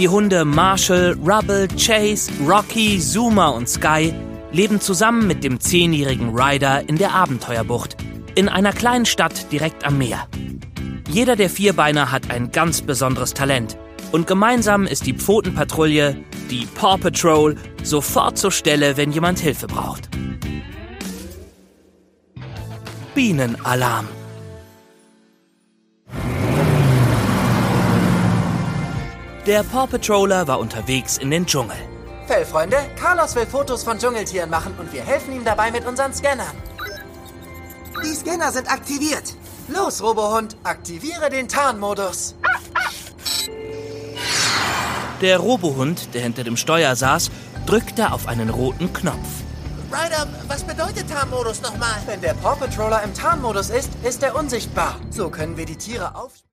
Die Hunde Marshall, Rubble, Chase, Rocky, Zuma und Sky leben zusammen mit dem 10-jährigen Ryder in der Abenteuerbucht, in einer kleinen Stadt direkt am Meer. Jeder der Vierbeiner hat ein ganz besonderes Talent und gemeinsam ist die Pfotenpatrouille, die Paw Patrol, sofort zur Stelle, wenn jemand Hilfe braucht. Bienenalarm. Der Paw Patroller war unterwegs in den Dschungel. Fellfreunde, Carlos will Fotos von Dschungeltieren machen und wir helfen ihm dabei mit unseren Scannern. Die Scanner sind aktiviert. Los, Robohund, aktiviere den Tarnmodus. Der Robohund, der hinter dem Steuer saß, drückte auf einen roten Knopf. Ryder, was bedeutet Tarnmodus nochmal? Wenn der Paw Patroller im Tarnmodus ist, ist er unsichtbar. So können wir die Tiere auf...